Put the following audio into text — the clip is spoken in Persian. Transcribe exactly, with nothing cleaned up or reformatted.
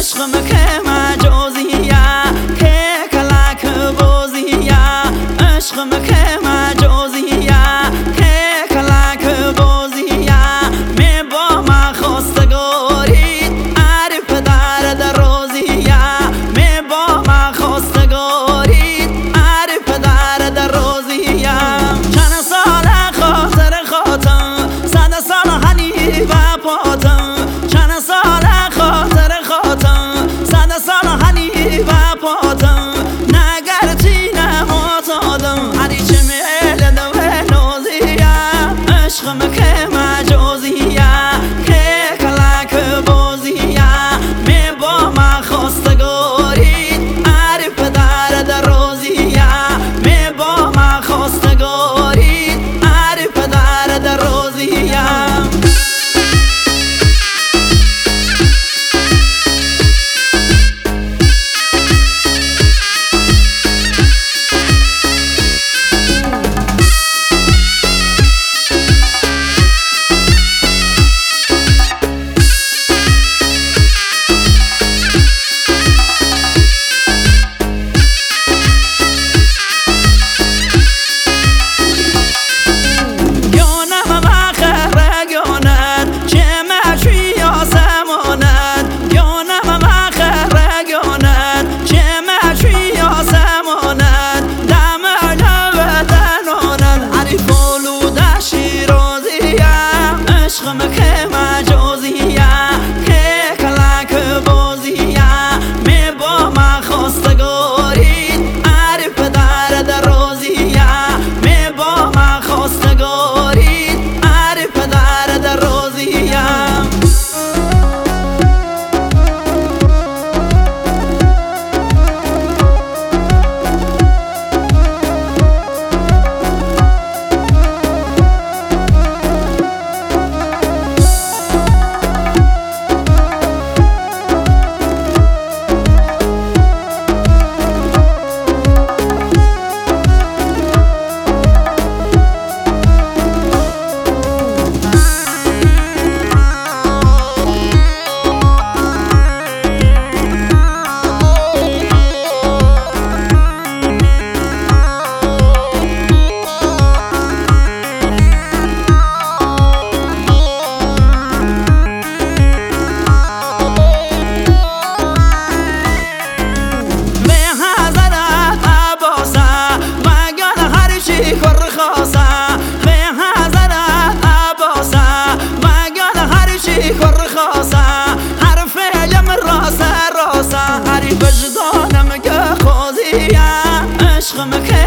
عشقم که مجازیه که کلک بازیه عشقم که مجازیه که کلک بازیه می با ما خواستگارید عرف در درازیه می با ما خواستگارید عرف در درازیه چند سال خاطر خاطر صد سال هنی و پاتم چند سال خاطر خاطر صد سال هنی و پاتم نگرچی نمات آدم هری چه میل دو نازیه عشقم که مجازیه که کلک بازیه می با ما خواستگارید عرف در درازیه می با ما خواستگارید عرف در درازیه عشقم که مجازیه که کلک بازیه می با ما خواستگارید عرف در درازیه می با ما خواستگارید عرف در درازیه حرف علم راسه راسه هری وجدانم که خوزیه عشقم که